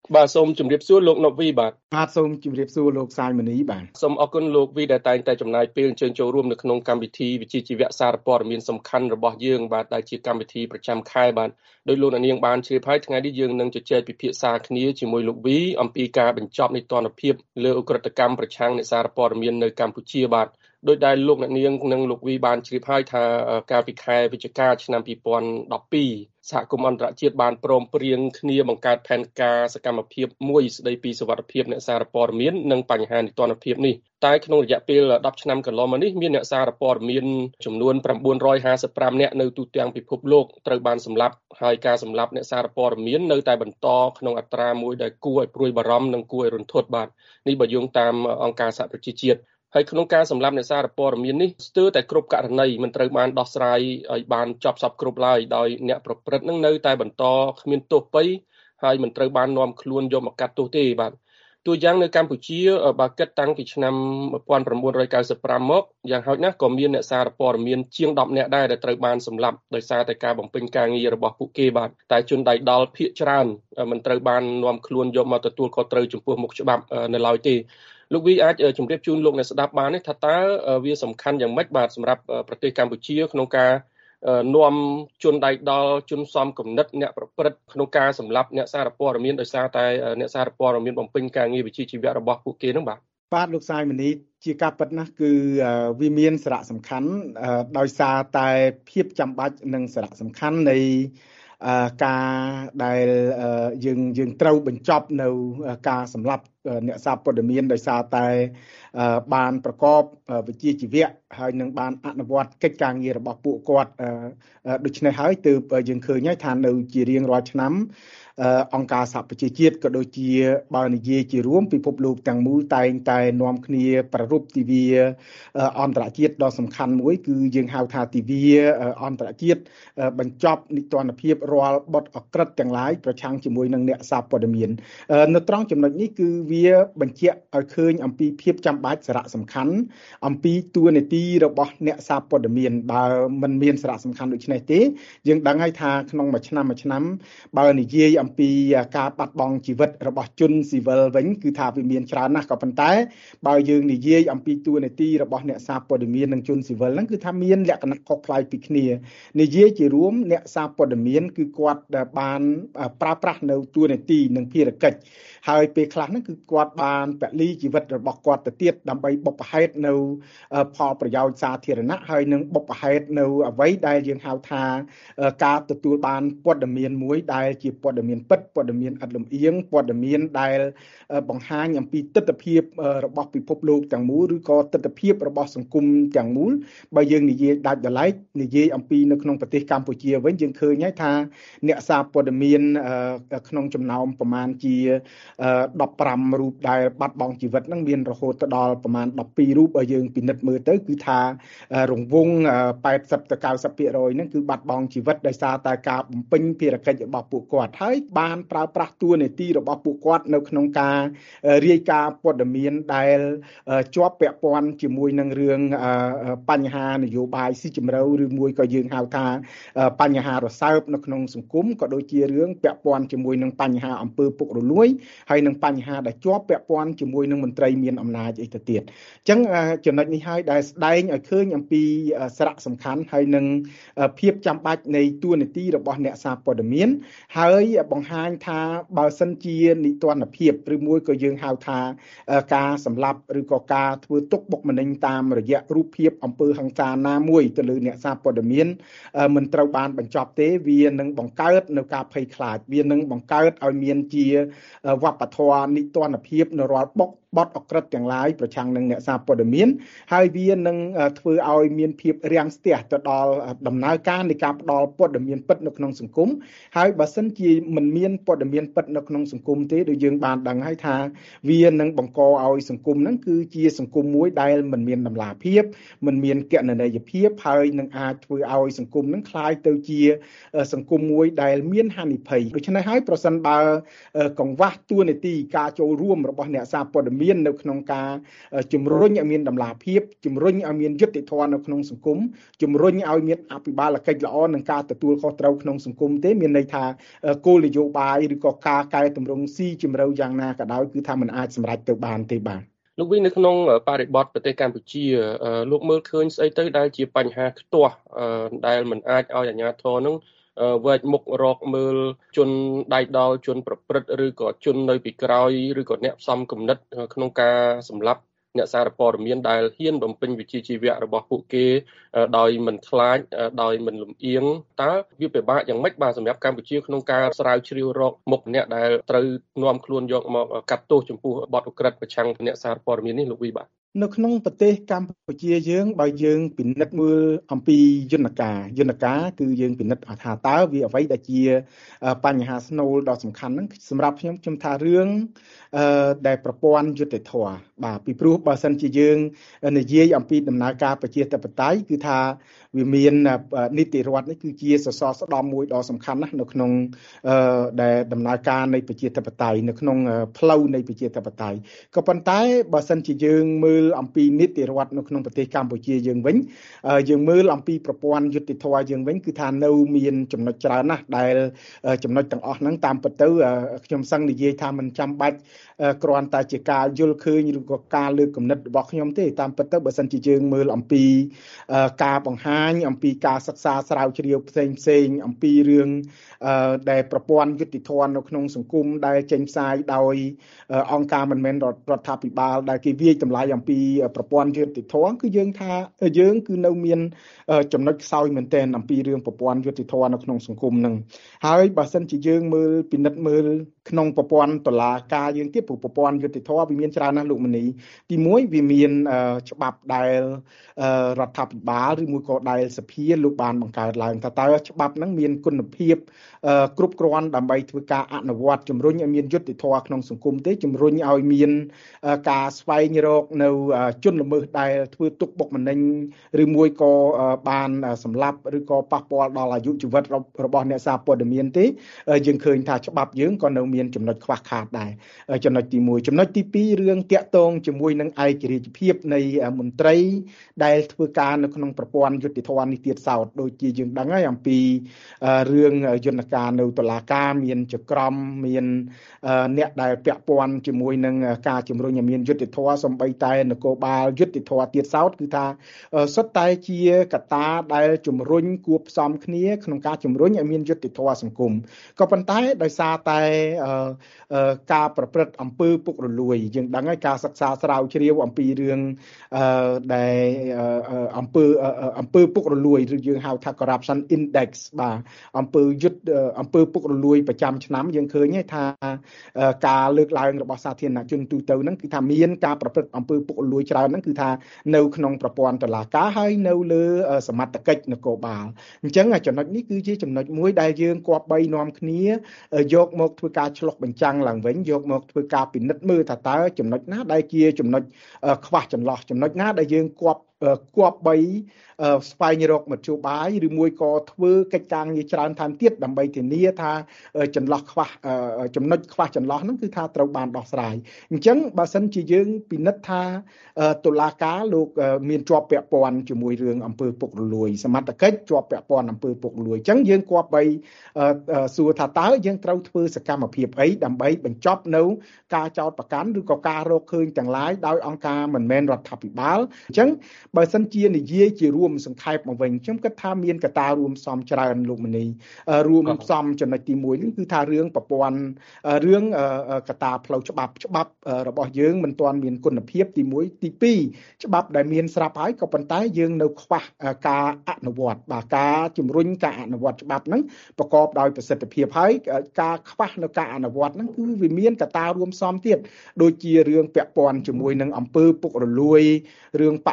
បាទសូមជម្រាបសួរលោកណូវីបាទបាទសូមជម្រាបសួរលោកសាយមនីបាទសូមអរគុណលោកវីដែលតែងតែចំណាយពេលអញ្ជើញចូលរួមនៅក្នុងកម្មវិធីវិជ្ជាជីវៈសារព័ត៌មានសំខាន់របស់យើងបាទដែលជាកម្មវិធីប្រចាំខែបាទដោយលោកនាងបានជ្រាបហើយថ្ងៃនេះយើងនឹងជជែកពិភាក្សាគ្នាជាមួយលោកវីអំពីការបញ្ចប់នីតិរដ្ឋភាពលើឧក្រិដ្ឋកម្មប្រឆាំងអ្នកសារព័ត៌មាននៅកម្ពុជាបាទដោយដែលលោកអ្នកនាងនិងលោកវីបានជ្រាបហើយថាកាលពីខែវិច្ឆិកាឆ្នាំ2012សហគមន៍អន្តរជាតិបានព្រមព្រៀងគ្នាបង្កើតផែនការសកម្មភាពមួយស្ដីពីសុវត្ថិភាពអ្នកសារព័ត៌មាននិងបញ្ហានីតិរដ្ឋភាពនេះតែក្នុងរយៈពេល10ឆ្នាំកន្លងមកនេះមានអ្នកសារព័ត៌មានចំនួន955នាក់នៅទូទាំងពិភពលោកត្រូវបានសម្លាប់ហើយការសម្លាប់អ្នកសារព័ត៌មាននៅតែបន្តក្នុងអត្រាមួយដែលគួរឲ្យព្រួយបារម្ភនិងគួរឲ្យរន្ធត់បាទនេះបើយោងតាមអង្គការសហប្រជាជាតិហើយក្នុងការសម្លាប់អ្នកសារព័ត៌មាននេះស្ទើរតែគ្រប់ករណីមិនត្រូវបានដោះស្រាយឲ្យបានចប់សពគ្រប់ឡើយដោយអ្នកប្រព្រឹត្តនឹងនៅតែបន្តគ្មានទោសពៃហើយមិនត្រូវបាននាំខ្លួនយកមកកាត់ទោសទេបាទតួយ៉ាងនៅកម្ពុជាបើគិតតាំងពីឆ្នាំ1995មកយ៉ាងហោចណាស់ក៏មានអ្នកសារព័ត៌មានជាង10នាក់ដែរដែលត្រូវបានសម្លាប់ដោយសារតែការបំពេញការងាររបស់ពួកគេបាទតែជនដៃដល់ភាគច្រើនមិនត្រូវបាននាំខ្លួនយកមកទទួលខុសត្រូវចំពោះមុខច្បាប់នៅឡើយទេលោកវីអាចជម្រាបជូនលោកអ្នកស្ដាប់បានទេថាតើវាសំខាន់យ៉ាងម៉េចបាទសម្រាប់ប្រទេសកម្ពុជាក្នុងការនាំជនដៃដល់ជនសំគំនិតអ្នកប្រព្រឹត្តក្នុងការសម្លាប់អ្នកសារព័ត៌មានដោយសារតែអ្នកសារព័ត៌មានបំពេញការងារវិជ្ជាជីវៈរបស់ពួកគេនឹងបាទលោកសាយមនីជាការពិតណាស់គឺវាមានសារៈសំខាន់ដោយសារតែភាពចាំបាច់និងសារៈសំខាន់នៃការដែលយើងត្រូវបញ្ចប់នៅការសម្លាប់អ្នកសារព័ត៌មានដោយសារតែបានប្រកបវិជ្ជាជីវៈហើយនឹងបានអនុវត្តកិច្ចការងាររបស់ពួកគាត់ដូច្នេះហើយទើបយើងឃើញថានៅជារៀងរាល់ឆ្នាំអង្គការសហប្រជាជាតិក៏ដូចជាបើនិយាយជារួមពិភពលោកទាំងមូលតែងតែនាំគ្នាប្រារព្ធទិវាអន្តរជាតិដ៏សំខាន់មួយគឺយើងហៅថាទិវាអន្តរជាតិបញ្ចប់នីតិរដ្ឋភាពរាល់បទអក្រិតទាំងឡាយប្រឆាំងជាមួយនឹងអ្នកសារព័ត៌មាននៅត្រង់ចំណុចនេះគឺវាបញ្ជាក់ឲ្យឃើញអំពីភាពចាំបាច់សារៈសំខាន់អំពីតួនាទីរបស់អ្នកសារព័ត៌មានបើមិនមានសារៈសំខាន់ដូចនេះទេយើងដឹងហើយថាក្នុងមួយឆ្នាំបើនិយាយអំពីការបាត់បង់ជីវិតរបស់ជនស៊ីវិលវិញគឺថាវាមានច្រើនណាស់ក៏ប៉ុន្តែបើយើងនិយាយអំពីតួនាទីរបស់អ្នកសារព័ត៌មាននិងជនស៊ីវិលហ្នឹងគឺថាមានលក្ខណៈខុសប្លែកពីគ្នានិយាយជារួមអ្នកសារព័ត៌មានគឺគាត់បានប្រើប្រាស់នៅតួនាទីនិងភារកិច្ចហើយពេលខ្លះហ្នឹងគឺគាត់បានពលីជីវិតរបស់គាត់ទៅទៀតដើម្បីបុព្វហេតុនៅផលប្រយោជន៍សាធារណៈហើយនឹងបុព្វហេតុនៅអ្វីដែលយើងហៅថាការទទួលបានព័ត៌មានមួយដែលជាព័ត៌មានពិតព័ត៌មានឥតលំអៀងព័ត៌មានដែលបង្ហាញអំពីទស្សនវិជ្ជារបស់ពិភពលោកទាំងមូលឬក៏ទស្សនវិជ្ជារបស់សង្គមទាំងមូលបើយើងនិយាយដាច់ដライនិយាយអំពីនៅក្នុងប្រទេសកម្ពុជាវិញយើងឃើញហើយថាអ្នកសារព័ត៌មានក្នុងចំណោមប្រមាណជា15រូបដែលបាត់បង់ជីវិតហ្នឹងមានរហូតដល់ប្រមាណ12រូបបើយើងពិនិត្យមើលទៅគឺថារង្វង់80ទៅ90% ហ្នឹងគឺបាត់បង់ជីវិតដោយសារតែការបំពេញភារកិច្ចរបស់ពួកគាត់ហើយបានប្រើប្រាស់តួនាទីរបស់ពួកគាត់នៅក្នុងការរាយការណ៍ព័ត៌មានដែលជាប់ពាក់ព័ន្ធជាមួយនឹងរឿងបញ្ហានយោបាយស៊ីជម្រៅឬមួយក៏យើងហៅថាបញ្ហារសើបនៅក្នុងសង្គមក៏ដូចជារឿងពាក់ព័ន្ធជាមួយនឹងបញ្ហាអំពើពុករលួយហើយនឹងបញ្ហាដែលជាប់ពាក់ព័ន្ធជាមួយនឹងមន្ត្រីមានអំណាចអីទៅទៀតអញ្ចឹងចំណុចនេះហើយដែលស្ដែងឲ្យឃើញអំពីសារៈសំខាន់ហើយនឹងភាពចាំបាច់នៃតួនាទីរបស់អ្នកសារព័ត៌មានហើយបង្ហាញថាបើសិនជានីតិរដ្ឋភាពឬមួយក៏យើងហៅថាការសម្លាប់ឬក៏ការធ្វើទុកបុកម្នេញតាមរយៈរូបភាពអំពើហិង្សាណាមួយទៅលើអ្នកសារព័ត៌មានមិនត្រូវបានបញ្ចប់ទេវានឹងបង្កើតនៅការភ័យខ្លាចវានឹងបង្កើតឲ្យមានជាវប្បធម៌នីតិរដ្ឋភាពនៅរាល់បទអក្រិតទាំងឡាយប្រឆាំងនឹងអ្នកសារព័ត៌មានហើយវានឹងធ្វើឲ្យមានភាពរាំងស្ទះទៅដល់ដំណើរការនៃការផ្ដល់ព័ត៌មានពិតនៅក្នុងសង្គមហើយបើសិនជាមិនមានព័ត៌មានពិតនៅក្នុងសង្គមទេដូចយើងបានដឹងហើយថាវានឹងបង្កឲ្យសង្គមហ្នឹងគឺជាសង្គមមួយដែលមិនមានតម្លាភាពមិនមានគណនេយ្យភាពហើយនឹងអាចធ្វើឲ្យសង្គមហ្នឹងคล้ายទៅជាសង្គមមួយដែលមានហានិភ័យដូច្នេះហើយប្រសិនបើកង្វះតួនាទីការចូលរួមរបស់អ្នកសារព័ត៌មានមាននៅក្នុងការជំរុញឲ្យមានតម្លាភាពជំរុញឲ្យមានយុត្តិធម៌នៅក្នុងសង្គមជំរុញឲ្យមានអភិបាលកិច្ចល្អនិងការទទួលខុសត្រូវក្នុងសង្គមទេមានន័យថាគោលនយោបាយឬក៏ការកែតម្រង់ស៊ីជម្រៅយ៉ាងណាក៏ដោយគឺថាมันអាចសម្រេចទៅបានទេបាទលោកវិញនៅក្នុងបរិបទប្រទេសកម្ពុជាលោកមើលឃើញស្អីទៅដែលជាបញ្ហាខ្ទាស់ដែលมันអាចឲ្យអាជ្ញាធរនឹងវែកមុខរកមើលជនដៃដល់ជនប្រព្រឹត្តឬក៏ជននៅពីក្រោយឬក៏អ្នកផ្សំគំនិតក្នុងការសម្លាប់អ្នកសារព័ត៌មានដែលហ៊ានបំពេញវិជ្ជាជីវៈរបស់ពួកគេដោយមិនខ្លាចដោយមិនលំអៀងតើវាពិបាកយ៉ាងម៉េចបាទសម្រាប់កម្ពុជាក្នុងការស្រាវជ្រាវរកមុខអ្នកដែលត្រូវនាំខ្លួនយកមកកាត់ទោសចំពោះបទឧក្រិដ្ឋប្រឆាំងអ្នកសារព័ត៌មាននេះលោកវីបាទនៅក្នុងប្រទេសកម្ពុជាយើងបើយើងពិនិត្យមើលអំពីយន្តការគឺយើងពិនិត្យថាតើវាអ្វីដែលជាបញ្ហាស្នូលដ៏សំខាន់ហ្នឹងសម្រាប់ខ្ញុំថារឿងដែលប្រព័ន្ធយុត្តិធម៌បាទពីព្រោះបើសិនជាយើងនិយាយអំពីដំណើរការប្រជាធិបតេយ្យគឺថាវាមាននីតិរដ្ឋនេះគឺជាសសរស្តម្ភមួយដ៏សំខាន់ណាស់នៅក្នុងដែលដំណើរការនៃប្រជាធិបតេយ្យនៅក្នុងផ្លូវនៃប្រជាធិបតេយ្យក៏ប៉ុន្តែបើសិនជាយើងមើលអំពីនីតិរដ្ឋនៅក្នុងប្រទេសកម្ពុជាយើងវិញយើងមើលអំពីប្រព័ន្ធយុត្តិធម៌យើងវិញគឺថានៅមានចំណុចច្រើនណាស់ដែលចំណុចទាំងអស់ហ្នឹងតាមពិតទៅខ្ញុំសឹងនិយាយថាមិនចាំបាច់គ្រាន់តែជាការយល់ឃើញឬក៏ការលើកគំនិតរបស់ខ្ញុំទេតាមពិតទៅបើសិនជាយើងមើលអំពីការបង្ហាញអំពីការសិក្សាស្រាវជ្រាវផ្សេងអំពីរឿងដែលប្រព័ន្ធយុត្តិធម៌នៅក្នុងសង្គមដែលចេញផ្សាយដោយអង្គការមិនមែនរដ្ឋាភិបាលដែលគេវាយតម្លៃអំពីប្រព័ន្ធយុត្តិធម៌គឺយើងថាយើងគឺនៅមានចំណុចខ្សោយមែនទែនអំពីរឿងប្រព័ន្ធយុត្តិធម៌នៅក្នុងសង្គមនឹងហើយបើសិនជាយើងមើលពិនិត្យមើលក្នុងប្រព័ន្ធតុលាការយើងទៀតប្រព័ន្ធយុត្តិធម៌វាមានច្រើនណាស់លោកមនីទី1វាមានច្បាប់ដែលរដ្ឋាភិបាលឬមួយក៏ដែលសភាលោកបានបង្កើតឡើងថាតើច្បាប់ហ្នឹងមានគុណភាពគ្រប់គ្រាន់ដើម្បីធ្វើការអនុវត្តជំរុញឲ្យមានយុត្តិធម៌ក្នុងសង្គមទេជំរុញឲ្យមានការស្វែងរកនៅជនល្មើសដែលធ្វើទុកបុកម្នេញឬមួយក៏បានសម្លាប់ឬក៏ប៉ះពាល់ដល់អាយុជីវិតរបស់អ្នកសារព័ត៌មានទេយើងឃើញថាច្បាប់យើងក៏នៅមានចំណុចខ្វះខាតដែរចំណុចទី1ចំណុចទី2រឿងតាក់ទងជាមួយនឹងឯករាជ្យភាពនៃមន្ត្រីដែលធ្វើការនៅក្នុងប្រព័ន្ធយុត្តិធម៌នេះទៀតសោតដូចជាយើងដឹងហើយអំពីរឿងយន្តការនៅតុលាការមានចក្រមមានអ្នកដែលពាក់ព័ន្ធជាមួយនឹងការជំរុញឲ្យមានយុត្តិធម៌សម្បីតែនគរបាលយុត្តិធម៌ទៀតសោតគឺថាសុទ្ធតែជាកត្តាដែលជំរុញគួបផ្សំគ្នាក្នុងការជំរុញឲ្យមានយុត្តិធម៌សង្គមក៏ប៉ុន្តែដោយសារតែការប្រព្រឹត្តអំពើពុករលួយយើងដឹងហើយការសិក្សាស្រាវជ្រាវអំពីរឿងដែលអំពើពុករលួយឬយើងហៅថា corruption index បាទអំពើពុករលួយប្រចាំឆ្នាំយើងឃើញថាការលើកឡើងរបស់សាធារណជនទូទៅហ្នឹងគឺថាមានការប្រព្រឹត្តអំពើពុករលួយច្រើនហ្នឹងគឺថានៅក្នុងប្រព័ន្ធតុលាការហើយនៅលើសមត្ថកិច្ចនគរបាលអញ្ចឹងចំណុចនេះគឺជាចំណុចមួយដែលយើងគប្បីនាំគ្នាយកមកធ្វើការឆ្លុះបញ្ចាំងឡើងវិញយកមកធ្វើការពិនិត្យមើលថាតើចំណុចណាដែលជាចំណុចខ្វះចន្លោះចំណុចណាដែលយើងគប្បីស្វែងរកមធ្យោបាយឬមួយក៏ធ្វើកិច្ចការងារច្រើនថែមទៀតដើម្បីធានាថាចំណុចខ្វះចន្លោះហ្នឹងគឺថាត្រូវបានដោះស្រាយអញ្ចឹងបើសិនជាយើងពិនិត្យថាតុលាការលោកមានជាប់ពាក់ព័ន្ធជាមួយរឿងអំពើពុករលួយសមត្ថកិច្ចជាប់ពាក់ព័ន្ធអំពើពុករលួយអញ្ចឹងយើងគប្បីសួរថាតើយើងត្រូវធ្វើសកម្មភាពអីដើម្បីបញ្ចប់នៅការចោទប្រកាន់ឬក៏ការរកឃើញទាំងឡាយដោយអង្គការមិនមែនរដ្ឋាភិបាលអញ្ចឹងបើសិនជានិយាយជារួមសង្ខេបមកវិញខ្ញុំគិតថាមានកត្តារួមផ្សំច្រើនលោកមនីរួមផ្សំចំណុចទី1នេះគឺថារឿងប្រព័ន្ធរឿងកត្តាផ្លូវច្បាប់របស់យើងមិនទាន់មានគុណភាពទី1ទី2ច្បាប់ដែលមានស្រាប់ហើយក៏ប៉ុន្តែយើងនៅខ្វះការអនុវត្តបាទការជំរុញការអនុវត្តច្បាប់ហ្នឹងប្រកបដោយប្រសិទ្ធភាពហើយការខ្វះនៅការអនុវត្តហ្នឹងគឺវាមានកត្តារួមផ្សំទៀតដូចជារឿងពាក់ព័ន្ធជាមួយនឹងអំពើពុករលួយរឿងបកពួកនិ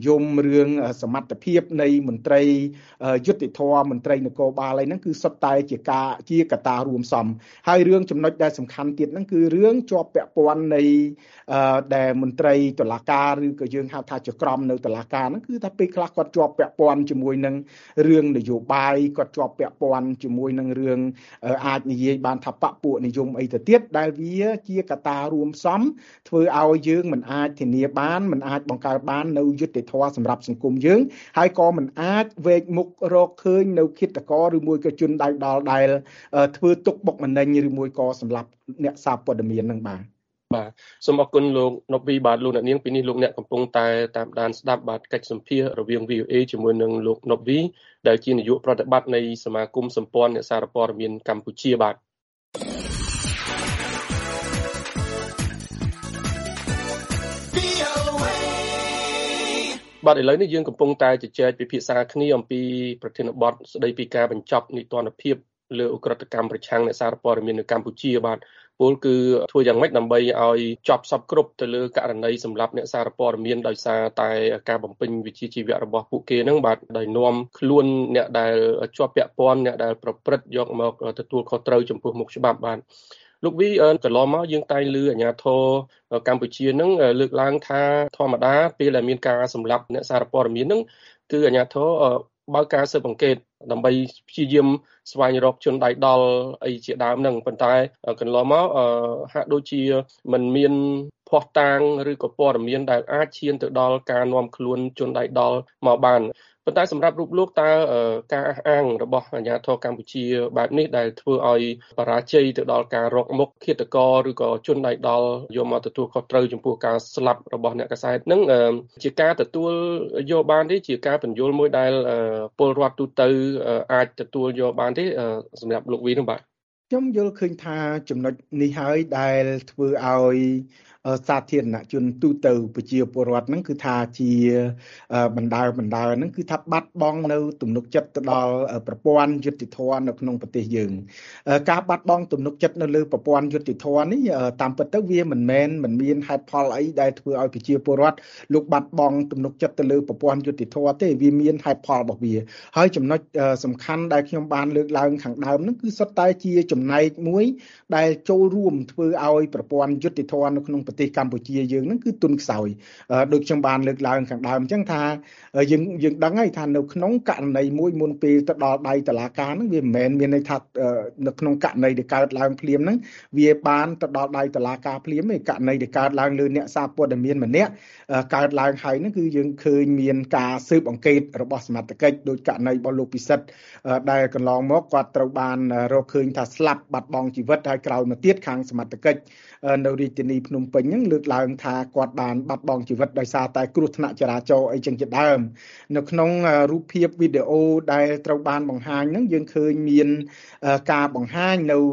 យមរឿងសមត្ថភាពនៃមន្ត្រីយុតិធម៌មន្ត្រីនគរបាលអីហ្នឹងគឺសុទ្ធតែជាកត្តារួមសំហើយរឿងចំណុចដែលសំខាន់ទៀតហ្នឹងគឺរឿងជាប់ពាក់ព័ន្ធនៃដែលមន្ត្រីតុលាការឬក៏យើងហៅថាចក្រមនៅតុលាការហ្នឹងគឺថាពេលខ្លះគាត់ជាប់ពាក់ព័ន្ធជាមួយនឹងរឿងនយោបាយគាត់ជាប់ពាក់ព័ន្ធជាមួយនឹងរឿងអាចនិយាយបានថាបពុនិយមអីទៅទៀតដែលវាជាកត្តារួមសំធ្វើឲ្យយើងមិនអាចធានាបានមិនអាចបង្កើតបាននៅយុត្តិធម៌សម្រាប់សង្គមយើងហើយក៏មិនអាចវេកមុខរកឃើញនៅឃាតករឬមួយក៏ជនដៃដល់ដែលធ្វើទុកបុកម្នេញឬមួយក៏សម្រាប់អ្នកសារព័ត៌មាននឹងបាទសូមអរគុណលោកណូវីបាទលោកអ្នកនាងពីនេះលោកអ្នកកំពុងតែតាមដានស្ដាប់បាទកិច្ចសម្ភាសរវាង VOA ជាមួយនឹងលោកណូវីដែលជានាយកប្រតិបត្តិនៃសមាគមសម្ព័ន្ធអ្នកសារព័ត៌មានកម្ពុជាបាទបាទឥឡូវនេះយើងកំពុងតែជជែកពិភាក្សាគ្នាអំពីប្រធានបទស្ដីពីការបញ្ចប់នីតិរដ្ឋភាពលើឧក្រិដ្ឋកម្មប្រឆាំងអ្នកសារព័ត៌មាននៅកម្ពុជាបាទពលគឺធ្វើយ៉ាងម៉េចដើម្បីឲ្យចប់សពគ្រប់ទៅលើករណីសម្រាប់អ្នកសារព័ត៌មានដោយសារតែការបំពេញវិជ្ជាជីវៈរបស់ពួកគេហ្នឹងបាទដោយនាំខ្លួនអ្នកដែលជាប់ពាក់ព័ន្ធអ្នកដែលប្រព្រឹត្តយកមកទទួលខុសត្រូវចំពោះមុខច្បាប់បាទលោកវីកន្លងមកយើងតែងឮអាជ្ញាធរកម្ពុជានឹងលើកឡើងថាធម្មតាពេលដែលមានការសម្លាប់អ្នកសារព័ត៌មាននឹងគឺអាជ្ញាធរបើកការស៊ើបអង្កេតដើម្បីព្យាយាមស្វែងរកជនដៃដល់អីជាដើមហ្នឹងប៉ុន្តែកន្លងមកហាក់ដូចជាមិនមានភស្តុតាងឬក៏ព័ត៌មានដែលអាចឈានទៅដល់ការនាំខ្លួនជនដៃដល់មកបានប៉ុន្តែសម្រាប់រូបលោកតើការអះអាងរបស់អាជ្ញាធរកម្ពុជាបែបនេះដែលធ្វើឲ្យបរាជ័យទៅដល់ការរកមុខឃាតករឬក៏ជនដៃដល់យកមកទទួលខុសត្រូវចំពោះការស្លាប់របស់អ្នកកាសែតនឹងជាការទទួលយកបានទេជាការបញ្យល់មួយដែលពលរដ្ឋទូទៅអាចទទួលយកបានទេសម្រាប់លោកវីនោះបាទខ្ញុំយល់ឃើញថាចំណុចនេះហើយដែលធ្វើឲ្យសាធារណជនទូទៅប្រជាពលរដ្ឋហ្នឹងគឺថាជាបណ្ដើហ្នឹងគឺថាបាត់បង់នៅទំនុកចិត្តទៅដល់ប្រព័ន្ធយុត្តិធម៌នៅក្នុងប្រទេសយើងការបាត់បង់ទំនុកចិត្តនៅលើប្រព័ន្ធយុត្តិធម៌នេះតាមពិតទៅវាមិនមានហេតុផលអីដែលធ្វើឲ្យប្រជាពលរដ្ឋលោកបាត់បង់ទំនុកចិត្តទៅលើប្រព័ន្ធយុត្តិធម៌ទេវាមានហេតុផលរបស់វាហើយចំណុចសំខាន់ដែលខ្ញុំបានលើកឡើងខាងដើមហ្នឹងគឺសុទ្ធតែជាចំណែកមួយដែលចូលរួមធ្វើឲ្យប្រព័ន្ធយុត្តិធម៌នៅក្នុងប្រទេសកម្ពុជាយើងហ្នឹងគឺទុនខ្សោយដូចខ្ញុំបានលើកឡើងខាងដើមអញ្ចឹងថាយើងដឹងហើយថានៅក្នុងករណីមួយមុនពេលទៅដល់ដៃតុលាការហ្នឹងវាមិនមែនមានន័យថានៅក្នុងករណីដែលកើតឡើងភ្លាមហ្នឹងវាបានទៅដល់ដៃតុលាការភ្លាមទេករណីដែលកើតឡើងលើអ្នកសារព័ត៌មានម្នាក់កើតឡើងហើយហ្នឹងគឺយើងឃើញមានការស៊ើបអង្កេតរបស់សមត្ថកិច្ចដោយករណីរបស់លោកពិសិដ្ឋដែលកន្លងមកគាត់ត្រូវបានរកឃើញថាស្លាប់បាត់បង់ជីវិតហើយក្រោយមកទៀតខាងសមត្ថកិច្ចនៅរាជធានីភ្នំពេញហ្នឹងលើកឡើងថាគាត់បានបាត់បង់ជីវិតដោយសារតែគ្រោះថ្នាក់ចរាចរណ៍អីចឹងជាដើមនៅក្នុងរូបភាពវីដេអូដែលត្រូវបានបង្ហាញហ្នឹងយើងឃើញមានការបង្ហាញនៅ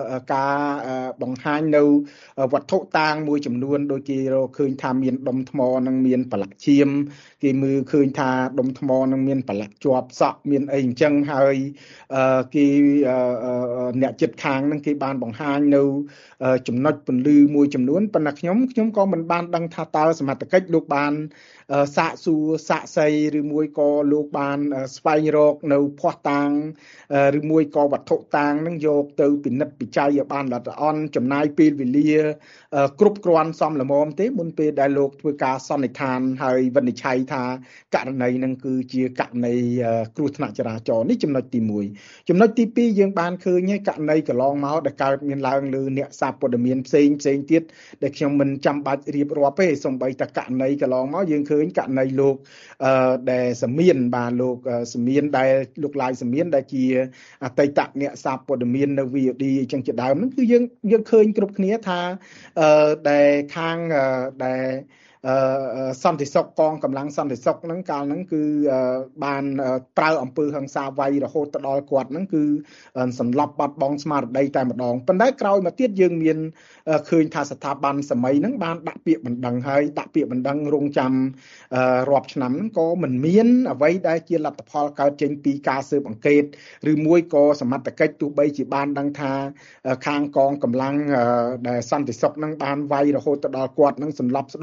វត្ថុតាងមួយចំនួនដូចគេរកឃើញថាមានដុំថ្មនិងមានប្រឡាក់ឈាមគេមើលឃើញថាដុំថ្មនឹងមានប្រឡាក់ជាប់សក់មានអីអញ្ចឹងហើយគេអ្នកចិត្តខាងហ្នឹងគេបានបង្ហាញនៅចំណុចពន្លឺមួយចំនួនប៉ុន្តែខ្ញុំក៏មិនបានដឹងថាតើសមត្ថកិច្ចលោកបានសាកសួរសាកសីឬមួយក៏លោកបានស្វែងរកនៅភស្តុតាងឬមួយក៏វត្ថុតាងនឹងយកទៅពិនិត្យពិច័យឲ្យបានល្អិតល្អន់ចំណាយពេលវេលាគ្រប់គ្រាន់សមល្មមទេមុនពេលដែលលោកធ្វើការសន្និដ្ឋានហើយវិនិច្ឆ័យថាករណីនឹងគឺជាករណីគ្រោះថ្នាក់ចរាចរណ៍នេះចំណុចទី1ចំណុចទី2យើងបានឃើញហើយករណីកន្លងមកដែលកើតមានឡើងលើអ្នកសារព័ត៌មានផ្សេងទៀតដែលខ្ញុំមិនចាំបាច់រៀបរាប់ទេសូម្បីតែករណីកន្លងមកយើងឃើញករណីលោកដែលសមៀនបាទលោកសមៀនដែលលោកឡាយសមៀនដែលជាអតីតអ្នកសារព័ត៌មាននៅ VOD អញ្ចឹងជាដើមហ្នឹងគឺយើងឃើញគ្រប់គ្នាថាដែលខាងដែលសន្តិសុខកងកម្លាំងសន្តិសុខហ្នឹងកាលហ្នឹងគឺបានប្រើអំពើហិង្សាវាយរហូតទៅដល់គាត់ហ្នឹងគឺសន្លប់បាត់បង់ស្មារតីតែម្ដងប៉ុន្តែក្រោយមកទៀតយើងមានឃើញថាស្ថាប័នសម័យហ្នឹងបានដាក់ពាក្យបណ្ដឹងហើយដាក់ពាក្យបណ្ដឹងរងចាំរាប់ឆ្នាំហ្នឹងក៏មិនមានអ្វីដែលជាលទ្ធផលកើតចេញពីការស៊ើបអង្កេតឬមួយក៏សមត្ថកិច្ចទោះបីជាបានដឹងថាខាងកងកម្លាំងដែលសន្តិសុខហ្នឹងបានវាយរហូតទៅដល់គាត់ហ្នឹងសន្លប់ស្ដុកស្ដឹង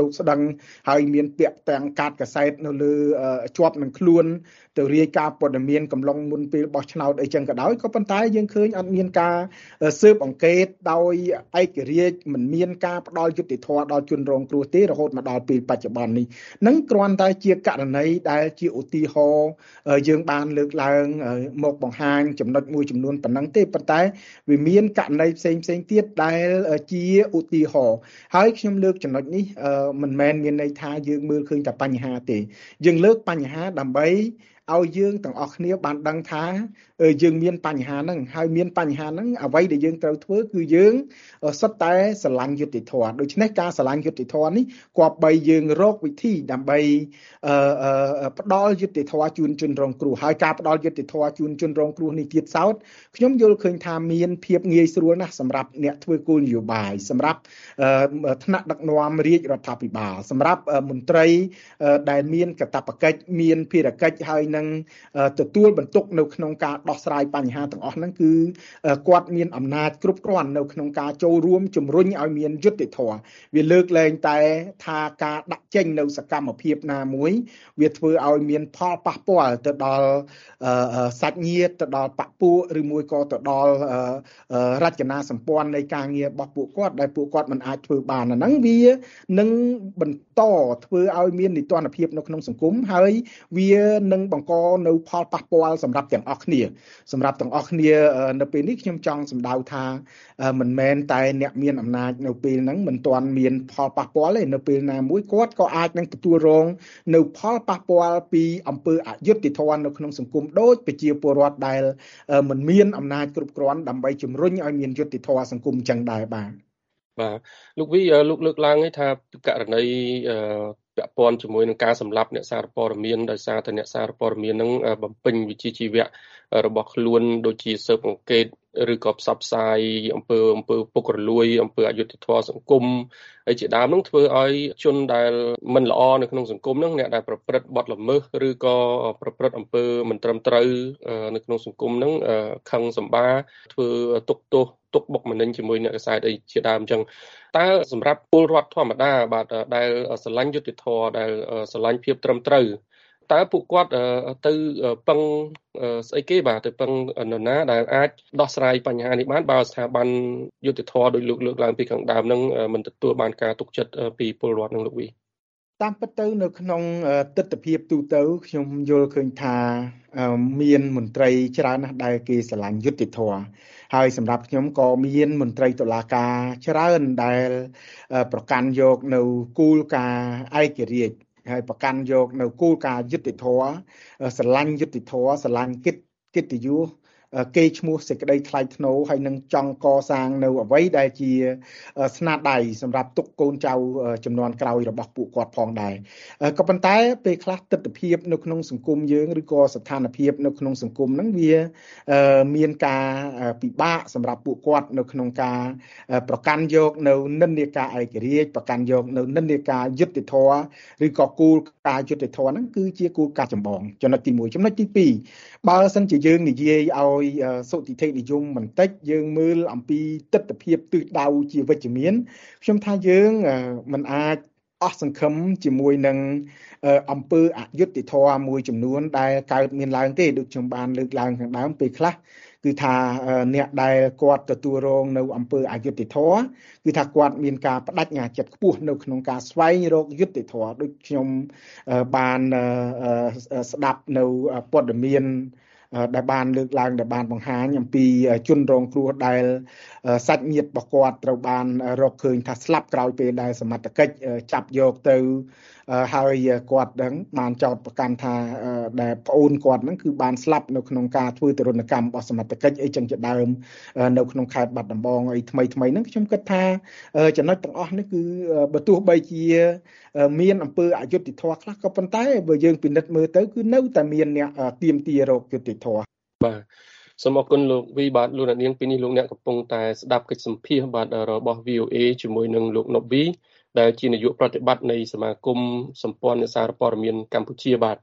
ហើយមានពាក្យទាំងកាតកសែតនៅលើជាប់នឹងខ្លួនទៅរាយការណ៍ព័ត៌មានកំឡុងមុនពេលបោះឆ្នោតអីចឹងក៏ដោយក៏ប៉ុន្តែយើងឃើញអត់មានការស៊ើបអង្កេតដោយឯករាជ្យមិនមានការផ្ដល់យុត្តិធម៌ដល់ជនរងគ្រោះទេរហូតមកដល់ពេលបច្ចុប្បន្ននេះនឹងគ្រាន់តែជាករណីដែលជាឧទាហរណ៍យើងបានលើកឡើងមកបង្ហាញចំណុចមួយចំនួនប៉ុណ្ណឹងទេប៉ុន្តែវាមានករណីផ្សេងទៀតដែលជាឧទាហរណ៍ហើយខ្ញុំលើកចំណុចនេះមិនមែនមានន័យថាយើងមើលឃើញតែបញ្ហាទេយើងលើកបញ្ហាដើម្បីឲ្យយើងទាំងអស់គ្នាបានដឹងថាយើងមានបញ្ហាហ្នឹងហើយមានបញ្ហាហ្នឹងអ្វីដែលយើងត្រូវធ្វើគឺយើងសុទ្ធតែស្រឡាញ់យុត្តិធម៌ដូច្នេះការស្រឡាញ់យុត្តិធម៌នេះគប្បីយើងរកវិធីដើម្បីផ្ដល់យុត្តិធម៌ជូនជនរងគ្រោះហើយការផ្ដល់យុត្តិធម៌ជូនជនរងគ្រោះនេះទៀតសោតខ្ញុំយល់ឃើញថាមានភាពងាយស្រួលណាស់សម្រាប់អ្នកធ្វើគោលនយោបាយសម្រាប់ថ្នាក់ដឹកនាំរាជរដ្ឋាភិបាលសម្រាប់មន្ត្រីដែលមានកាតព្វកិច្ចមានភារកិច្ចហើយនឹងទទួលបន្ទុកនៅក្នុងការដោះស្រាយបញ្ហាទាំងអស់ហ្នឹងគឺគាត់មានអំណាចគ្រប់គ្រាន់នៅក្នុងការចូលរួមជំរុញឲ្យមានយុត្តិធម៌វាលើកលែងតែថាការដាក់ចេញនៅសកម្មភាពណាមួយវាធ្វើឲ្យមានផលប៉ះពាល់ទៅដល់សាច់ញាតិទៅដល់បពុះឬមួយក៏ទៅដល់រចនាសម្ព័ន្ធនៃការងាររបស់ពួកគាត់ដែលពួកគាត់មិនអាចធ្វើបានអាហ្នឹងវានឹងបន្តធ្វើឲ្យមាននីតិរដ្ឋភាពនៅក្នុងសង្គមហើយវានឹងបង្កនៅផលប៉ះពាល់សម្រាប់ទាំងអស់គ្នានៅពេលនេះខ្ញុំចង់សម្ដៅថាមិនមែនតែអ្នកមានអំណាចនៅពេលហ្នឹងមិនទាន់មានផលប៉ះពាល់ទេនៅពេលណាមួយគាត់ក៏អាចនឹងទទួលរងនៅផលប៉ះពាល់ពីអំពើអយុត្តិធម៌នៅក្នុងសង្គមដូចប្រជាពលរដ្ឋដែលមិនមានអំណាចគ្រប់គ្រាន់ដើម្បីជំរុញឲ្យមានយុត្តិធម៌សង្គមចឹងដែរបាទលោកវីលោកលើកឡើងấyថាករណីពាក់ព័ន្ធជាមួយនឹងការសម្លាប់អ្នកសារព័ត៌មានដោយសារតែអ្នកសារព័ត៌មាននឹងបំពេញវិជ្ជាជីវៈរបស់ខ្លួនដូចជាស៊ើបអង្កេតឬក៏ផ្សព្វផ្សាយអំពើពុករលួយអំពើអយុត្តិធម៌សង្គមហើយជាដើមនឹងធ្វើឲ្យជនដែលមិនល្អនៅក្នុងសង្គមនឹងអ្នកដែលប្រព្រឹត្តបទល្មើសឬក៏ប្រព្រឹត្តអំពើមិនត្រឹមត្រូវនៅក្នុងសង្គមនឹងខឹងសម្បាធ្វើទុកបុកម្នេញជាមួយអ្នកកសែតអីជាដើមអញ្ចឹងតើសម្រាប់ពលរដ្ឋធម្មតាបាទដែលស្រឡាញ់យុត្តិធម៌ដែលស្រឡាញ់ភាពត្រឹមត្រូវតើពួកគាត់ទៅពឹងស្អីគេបាទទៅពឹងនរណាដែលអាចដោះស្រាយបញ្ហានេះបានបើស្ថាប័នយុត្តិធម៌ដោយលោកលើកឡើងពីខាងដើមនឹងមិនទទួលបានការទុកចិត្តពីពលរដ្ឋនឹងលោកវីតាមពិតទៅនៅក្នុងទស្សនវិជ្ជាទូទៅខ្ញុំយល់ឃើញថាមានមន្ត្រីច្រើនណាស់ដែលគេស្រឡាញ់យុត្តិធម៌ហើយសម្រាប់ខ្ញុំក៏មានមន្ត្រីតុលាការច្រើនដែលប្រកាន់យកនៅគោលការណ៍ឯករាជ្យហើយប្រកាន់យកនៅគោលការណ៍យុត្តិធម៌ស្រឡាញ់យុត្តិធម៌ស្រឡាញ់កិត្តិយសគេឈ្មោះសេចក្តីថ្លៃថ្នូរហើយនឹងចង់កសាងនៅអ្វីដែលជាស្នាដៃសម្រាប់ទុកកូនចៅចំនួនក្រោយរបស់ពួកគាត់ផងដែរក៏ប៉ុន្តែពេលខ្លះទស្សនវិជ្ជានៅក្នុងសង្គមយើងឬក៏ស្ថានភាពនៅក្នុងសង្គមហ្នឹងវាមានការពិបាកសម្រាប់ពួកគាត់នៅក្នុងការប្រកាន់យកនៅនិន្នាការឯករាជ្យប្រកាន់យកនៅនិន្នាការយុត្តិធម៌ឬក៏គោលការណ៍យុត្តិធម៌ហ្នឹងគឺជាគោលការណ៍ចម្បងចំណុចទី1ចំណុចទី2បើសិនជាយើងនិយាយឲ្យសុតិធិនិយមបន្តិចយើងមើលអំពីទស្សនវិជ្ជាទិសដៅជាវិជ្ជមានខ្ញុំថាយើងមិនអាចអស់សង្ឃឹមជាមួយនឹងអំពើអយុត្តិធម៌មួយចំនួនដែលកើតមានឡើងទេដូចខ្ញុំបានលើកឡើងខាងដើមពេលខ្លះគឺថាអ្នកដែលគាត់ទទួលរងនៅអំពើអយុត្តិធម៌គឺថាគាត់មានការបដិញ្ញាចិត្តខ្ពស់នៅក្នុងការស្វែងរកយុត្តិធម៌ដូចខ្ញុំបានស្ដាប់នៅព័ត៌មានដែលបានលើកឡើងដែលបានបង្ហាញអំពីជនរងគ្រោះដែលសាច់ញាតិរបស់គាត់ត្រូវបានរកឃើញថាស្លាប់ក្រោយពេលដែលសមត្ថកិច្ចចាប់យកទៅហើយគាត់នឹងបានចោទប្រកាន់ថាដែលប្អូនគាត់ហ្នឹងគឺបានស្លាប់នៅក្នុងការធ្វើទរណកម្មរបស់សមត្ថកិច្ចអីចឹងជាដើមនៅក្នុងខេត្តបាត់ដំបងអីថ្មីហ្នឹងខ្ញុំគិតថាចំណុចទាំងអស់នេះគឺបើទោះបីជាមានអំពើអយុត្តិធម៌ខ្លះក៏ប៉ុន្តែបើយើងពិនិត្យមើលទៅគឺនៅតែមានអ្នកទាមទាររកយុត្តិធម៌បាទសូមអរគុណលោកវីបាទលោកនាងពីនេះលោកអ្នកកំពុងតែស្ដាប់កិច្ចសម្ភាសន៍បាទរបស់ VOA ជាមួយនឹងលោកណូវីដែលជានាយកប្រតិបត្តិនៃសមាគមសម្ព័ន្ធអ្នកសារព័ត៌មានកម្ពុជាបាទ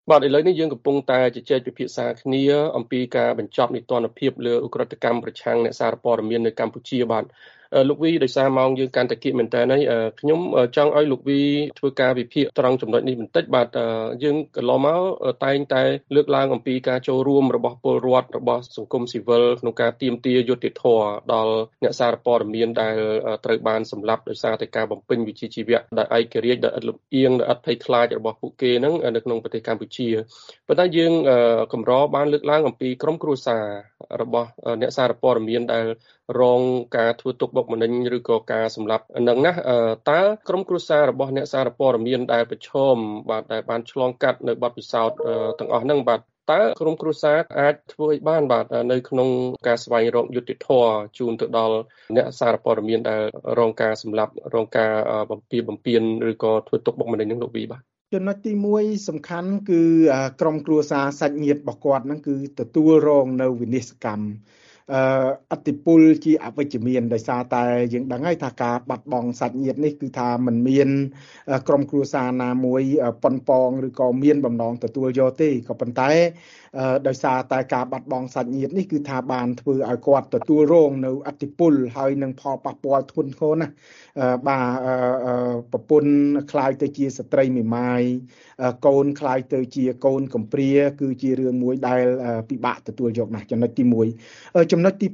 បាទឥឡូវនេះយើងកំពុងតែជជែកពិភាក្សាគ្នាអំពីការបញ្ចប់នីតិរដ្ឋភាពលើឧក្រិដ្ឋកម្មប្រឆាំងអ្នកសារព័ត៌មាននៅកម្ពុជាបាទលោកវីដោយសារម៉ោងយើងកាន់តែគៀកមែនតើហើយខ្ញុំចង់ឲ្យលោកវីធ្វើការវិភាគត្រង់ចំណុចនេះបន្តិចបាទយើងកន្លងមកតែងតែលើកឡើងអំពីការចូលរួមរបស់ពលរដ្ឋរបស់សង្គមស៊ីវិលក្នុងការទាមទារយុត្តិធម៌ដល់អ្នកសារព័ត៌មានដែលត្រូវបានសម្លាប់ដោយសារតែការបំពេញវិជ្ជាជីវៈដែលឯករាជ្យដែលឥតលំអៀងដែលឥតភ័យខ្លាចរបស់ពួកគេហ្នឹងនៅក្នុងប្រទេសកម្ពុជាប៉ុន្តែយើងកម្របានលើកឡើងអំពីក្រុមគ្រួសាររបស់អ្នកសារព័ត៌មានដែលរងការធ្វើទុកបុកម្នេញឬក៏ការសម្លាប់នឹងណាតើក្រុមគ្រួសាររបស់អ្នកសារព័ត៌មានដែលប្រឈមបាទដែលបានឆ្លងកាត់នៅបទពិសោធន៍ទាំងអស់ហ្នឹងបាទតើក្រុមគ្រួសារអាចធ្វើឲ្យបានបាទនៅក្នុងការស្វែងរកយុត្តិធម៌ជូនទៅដល់អ្នកសារព័ត៌មានដែលរងការសម្លាប់រងការបំពានឬក៏ធ្វើទុកបុកម្នេញនឹងលោកវីបាទចំណុចទី1សំខាន់គឺក្រុមគ្រួសារសាច់ញាតិរបស់គាត់ហ្នឹងគឺទទួលរងនៅវិនិស្សកម្មអតិពលជាអវិជ្ជមានដោយសារតែយើងដឹងហើយថាការបាត់បង់សាច់ញាតិនេះគឺថាมันមានក្រុមគ្រួសារណាមួយប៉ុនប៉ងឬក៏មានបំណងទទួលយកទេក៏ប៉ុន្តែដោយសារតែការបាត់បង់សាច់ញាតិនេះគឺថាបានធ្វើឲ្យគាត់ទទួលរងនៅអតិពលហើយនឹងផលប៉ះពាល់ធ្ងន់ធ្ងរណាស់បាទប្រពន្ធខ្លាយទៅជាស្ត្រីមេម៉ាយកូនខ្លាយទៅជាកូនកំព្រាគឺជារឿងមួយដែលពិបាកទទួលយកណាស់ចំណុចទី1ចំណុចទី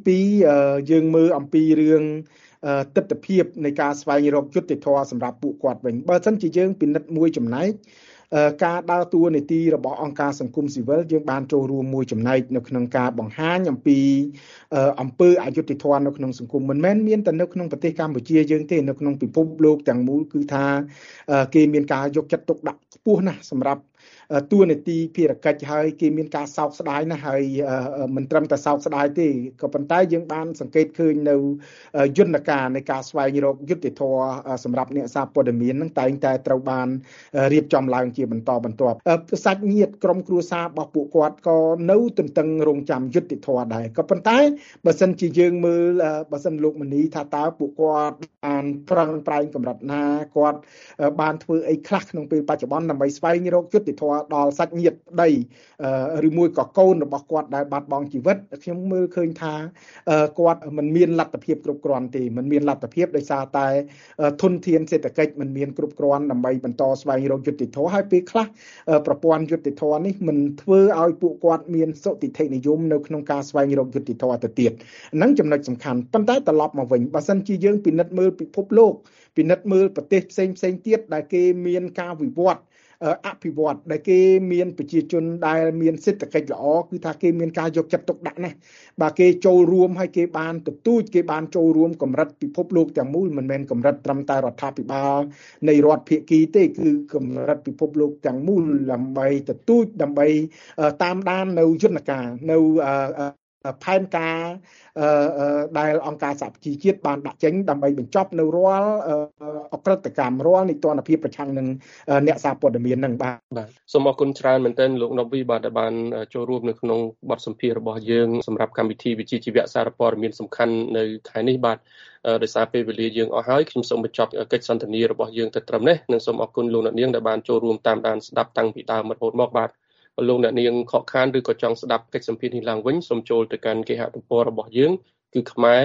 2យើងមើលអំពីរឿងទស្សនវិជ្ជានៃការស្វែងរកយុត្តិធម៌សម្រាប់ពួកគាត់វិញបើមិនជាយើងពិនិត្យមួយចំណែកការដើរតួនាទីរបស់អង្គការសង្គមស៊ីវិលយើងបានចូលរួមមួយចំណែកនៅក្នុងការបង្ហាញអំពីអំពើអយុត្តិធម៌នៅក្នុងសង្គមមិនមែនមានតែនៅក្នុងប្រទេសកម្ពុជាយើងទេនៅក្នុងពិភពលោកទាំងមូលគឺថាគេមានការយកចិត្តទុកដាក់ខ្ពស់ណាស់សម្រាប់តួនាទីភារកិច្ចហើយគេមានការសោកស្ដាយណាស់ហើយមិនត្រឹមតែសោកស្ដាយទេក៏ប៉ុន្តែយើងបានសង្កេតឃើញនៅយន្តការនៃការស្វែងរកយុត្តិធម៌សម្រាប់អ្នកសារព័ត៌មាននឹងតែងតែត្រូវបានរៀបចំឡើងជាបន្តបន្ទាប់សាច់ញាតិក្រុមគ្រួសាររបស់ពួកគាត់ក៏នៅទន្ទឹងរង់ចាំយុត្តិធម៌ដែរក៏ប៉ុន្តែបើសិនជាយើងមើលបើសិនលោកមនីថាតើពួកគាត់បានប្រឹងប្រែងកម្រិតណាគាត់បានធ្វើអីខ្លះក្នុងពេលបច្ចុប្បន្នដើម្បីស្វែងរកយុត្តិធម៌ដល់សាច់ញាតិប្តីឬមួយក៏កូនរបស់គាត់ដែលបាត់បង់ជីវិតខ្ញុំមើលឃើញថាគាត់មិនមានលទ្ធភាពគ្រប់គ្រាន់ទេមិនមានលទ្ធភាពដោយសារតែធនធានសេដ្ឋកិច្ចមិនមានគ្រប់គ្រាន់ដើម្បីបន្តស្វែងរកយុត្តិធម៌ហើយពេលខ្លះប្រព័ន្ធយុត្តិធម៌នេះមិនធ្វើឲ្យពួកគាត់មានសុតិធិនិយមនៅក្នុងការស្វែងរកយុត្តិធម៌ទៅទៀតហ្នឹងចំណុចសំខាន់ប៉ុន្តែត្រឡប់មកវិញបើសិនជាយើងពិនិត្យមើលពិភពលោកពិនិត្យមើលប្រទេសផ្សេងទៀតដែលគេមានការវិវត្តអភិវឌ្ឍដែលគេមានប្រជាជនដែលមានសេដ្ឋកិច្ចល្អគឺថាគេមានការយកចិត្តទុកដាក់ណាស់បាទគេចូលរួមហើយគេបានទទូចគេបានចូលរួមកម្រិតពិភពលោកទាំងមូលមិនមែនកម្រិតត្រឹមតែរដ្ឋាភិបាលនៃរដ្ឋភាគីទេគឺកម្រិតពិភពលោកទាំងមូលដើម្បីទទូចដើម្បីតាមដាននៅយន្តការនៅផែនការដែលអង្គការសហប្រជាជាតិបានដាក់ចេញដើម្បីបញ្ចប់នៅរាល់អក្រិតកម្មរាល់នីតិរដ្ឋភាពប្រឆាំងនឹងអ្នកសារព័ត៌មាននឹងបាទសូមអរគុណច្រើនមែនទែនលោកណូវីបាទដែលបានចូលរួមនៅក្នុងបទសម្ភាសន៍របស់យើងសម្រាប់កម្មវិធីវិជ្ជាជីវៈសារព័ត៌មានសំខាន់នៅខែនេះបាទដោយសារពេលវេលាយើងអស់ហើយខ្ញុំសូមបញ្ចប់កិច្ចសន្ទនារបស់យើងទៅត្រឹមនេះនិងសូមអរគុណលោកអ្នកនាងដែលបានចូលរួមតាមដានស្ដាប់តាំងពីដើមរហូតមកបាទបើលោកអ្នកនាងខកខានឬក៏ចង់ស្ដាប់កិច្ចសម្ភាសន៍នេះឡើងវិញសូមចូលទៅកាន់គេហទំព័ររបស់យើងគឺ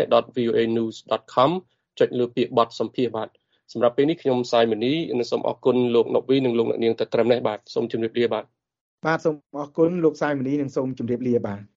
khmer.voanews.com ចុចលើពាក្យបទសម្ភាសន៍បាទសម្រាប់ពេលនេះខ្ញុំសាយមនីនិងសូមអរគុណលោកណូវីនិងលោកអ្នកនាងទៅត្រឹមនេះបាទសូមជម្រាបលាបាទបាទសូមអរគុណលោកសាយមនីនិងសូមជម្រាបលាបាទ